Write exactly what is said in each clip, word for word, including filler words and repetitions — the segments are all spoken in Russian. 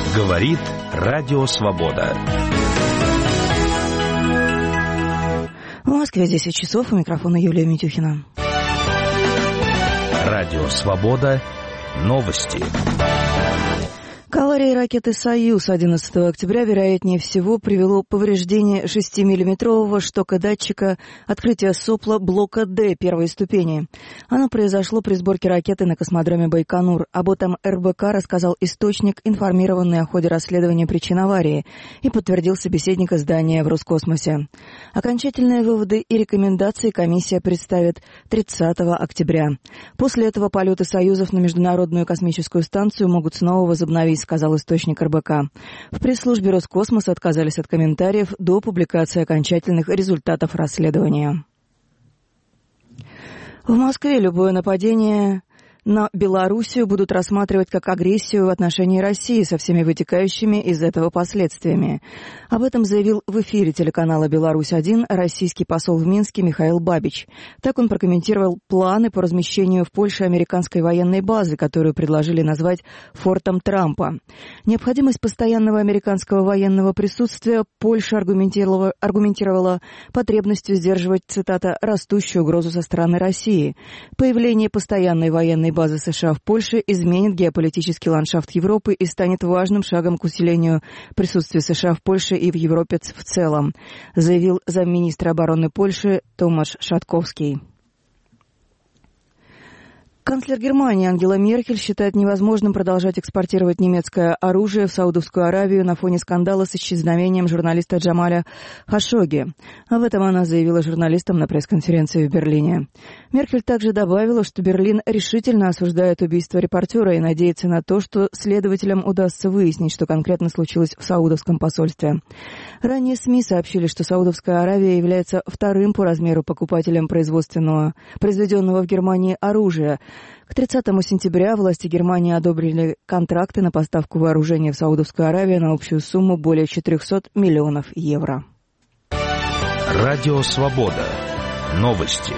Говорит Радио Свобода. В Москве десять часов, у микрофона Юлия Митюхина. Радио Свобода. Новости. К аварии ракеты «Союз» одиннадцатого октября, вероятнее всего, привело повреждение шестимиллиметрового штока датчика открытия сопла блока «Д» первой ступени. Оно произошло при сборке ракеты на космодроме Байконур. Об этом эр бэ ка рассказал источник, информированный о ходе расследования причин аварии, и подтвердил собеседник издания в Роскосмосе. Окончательные выводы и рекомендации комиссия представит тридцатого октября. После этого полеты «Союзов» на Международную космическую станцию могут снова возобновить, сказал источник эр бэ ка. В пресс-службе Роскосмоса отказались от комментариев до публикации окончательных результатов расследования. В Москве любое нападение на Белоруссию будут рассматривать как агрессию в отношении России со всеми вытекающими из этого последствиями. Об этом заявил в эфире телеканала «Беларусь-один» российский посол в Минске Михаил Бабич. Так он прокомментировал планы по размещению в Польше американской военной базы, которую предложили назвать «Фортом Трампа». Необходимость постоянного американского военного присутствия Польша аргументировала, аргументировала потребностью сдерживать, цитата, «растущую угрозу со стороны России». Появление постоянной военной базы США в Польше изменит геополитический ландшафт Европы и станет важным шагом к усилению присутствия США в Польше и в Европе в целом, заявил замминистра обороны Польши Томаш Шатковский. Канцлер Германии Ангела Меркель считает невозможным продолжать экспортировать немецкое оружие в Саудовскую Аравию на фоне скандала с исчезновением журналиста Джамаля Хашогги. Об этом она заявила журналистам на пресс-конференции в Берлине. Меркель также добавила, что Берлин решительно осуждает убийство репортера и надеется на то, что следователям удастся выяснить, что конкретно случилось в саудовском посольстве. Ранее СМИ сообщили, что Саудовская Аравия является вторым по размеру покупателем производственного, произведенного в Германии оружия. К тридцатому сентября власти Германии одобрили контракты на поставку вооружения в Саудовскую Аравию на общую сумму более четыреста миллионов евро. Радио Свобода. Новости.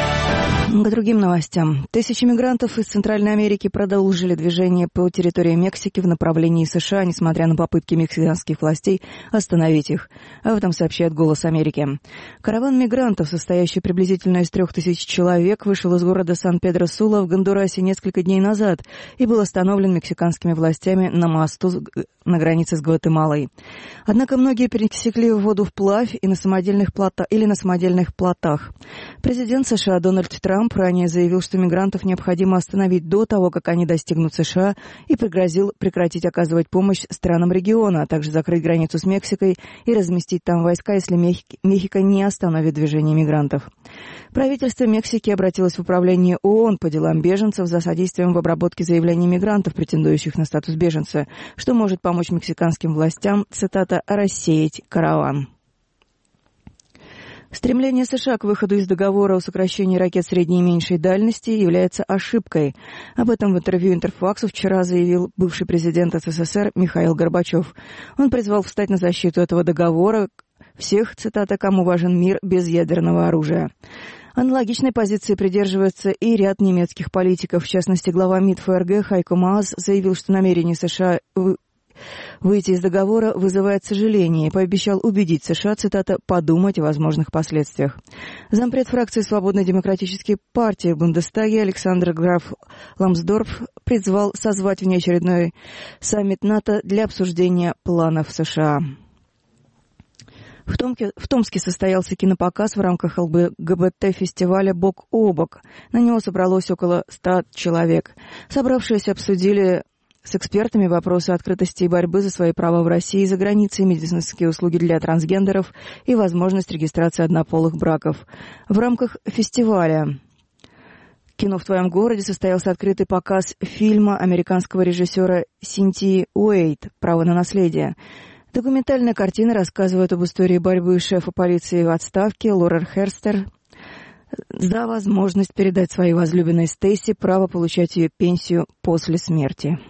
К другим новостям. Тысячи мигрантов из Центральной Америки продолжили движение по территории Мексики в направлении США, несмотря на попытки мексиканских властей остановить их. Об этом сообщает «Голос Америки». Караван мигрантов, состоящий приблизительно из трех тысяч человек, вышел из города Сан-Педро-Сула в Гондурасе несколько дней назад и был остановлен мексиканскими властями на мосту на границе с Гватемалой. Однако многие пересекли воду вплавь и на самодельных плота... или на самодельных плотах. Президент США Дональд Трамп ранее заявил, что мигрантов необходимо остановить до того, как они достигнут США, и пригрозил прекратить оказывать помощь странам региона, а также закрыть границу с Мексикой и разместить там войска, если Мехико не остановит движение мигрантов. Правительство Мексики обратилось в управление ООН по делам беженцев за содействием в обработке заявлений мигрантов, претендующих на статус беженца, что может помочь мексиканским властям, цитата, «рассеять караван». Стремление США к выходу из договора о сокращении ракет средней и меньшей дальности является ошибкой. Об этом в интервью Интерфаксу вчера заявил бывший президент эс эс эс эр Михаил Горбачев. Он призвал встать на защиту этого договора всех, цитата, «кому важен мир без ядерного оружия». Аналогичной позиции придерживается и ряд немецких политиков. В частности, глава МИД эф эр гэ Хайко Маас заявил, что намерение США выйти из договора вызывает сожаление и пообещал убедить США, цитата, «подумать о возможных последствиях». Зампред фракции Свободной демократической партии в Бундестаге Александр Граф Ламсдорф призвал созвать внеочередной саммит НАТО для обсуждения планов США. В Томске, в Томске состоялся кинопоказ в рамках эл гэ бэ тэ-фестиваля «Бок о бок». На него собралось около ста человек. Собравшиеся обсудили с экспертами вопросы открытости и борьбы за свои права в России и за границей, медицинские услуги для трансгендеров и возможность регистрации однополых браков. В рамках фестиваля «Кино в твоем городе» состоялся открытый показ фильма американского режиссера Синтии Уэйт «Право на наследие». Документальная картина рассказывает об истории борьбы шефа полиции в отставке Лоры Херстер за возможность передать своей возлюбленной Стейси право получать ее пенсию после смерти.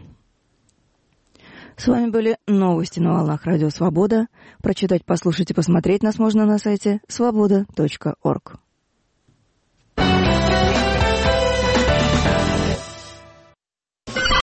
С вами были новости на волнах Радио Свобода. Прочитать, послушать и посмотреть нас можно на сайте свобода точка орг.